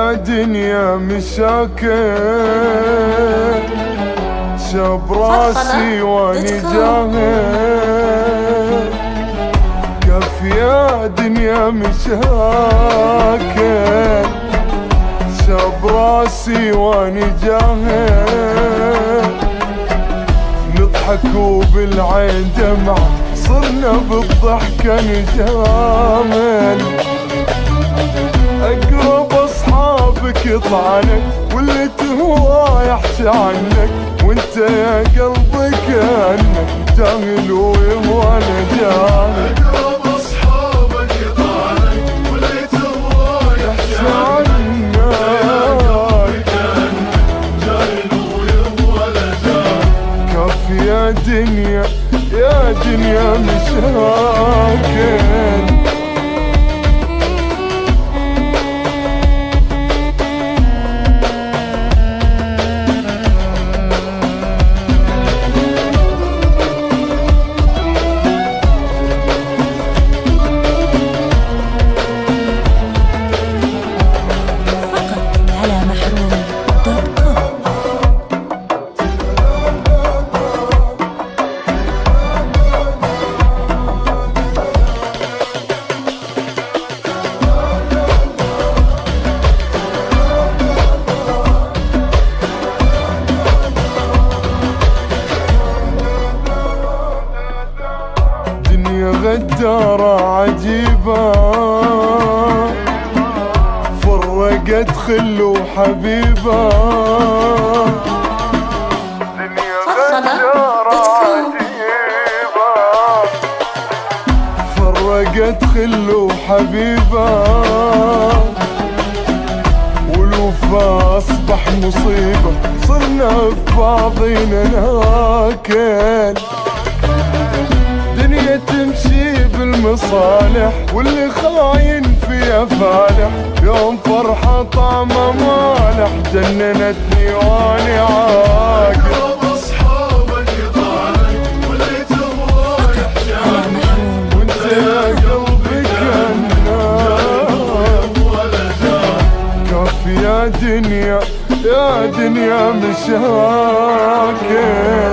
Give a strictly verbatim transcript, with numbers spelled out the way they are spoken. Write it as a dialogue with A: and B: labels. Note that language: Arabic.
A: يا دنيا مشاكل شاب راسي واني جاهل. كف يا دنيا مشاكل شاب راسي واني جاهل. نضحك وبالعين دمع صرنا بالضحكة نجامل. أقرب أصحابك يطعنك واللي تهوى يحكي عنك، وانت يا قلبي كأنك جاهل ويهوى جاهل.
B: أقرب أصحابك يطعنك واللي تهوى يحكي عنك، كأنك جاهل ويهوى جاهل.
A: كف يا دنيا يا دنيا مشاكل. غدارة عجيبة فرقت خل وحبيبة. دنيا غدارة عجيبة فرقت خل وحبيبة. والوفا أصبح مصيبة صرنا في بعضينا ناكل. دنيا تمشي بالمصالح واللي خاين فيها فالح. يوم فرحة طعمة مالح جننتني واني عاقل.
B: أقرب أصحابك يطعنك واللي تهوى يحكي عنك،
A: وانت يا قلبي كأنك كف يا دنيا يا دنيا مشاكل.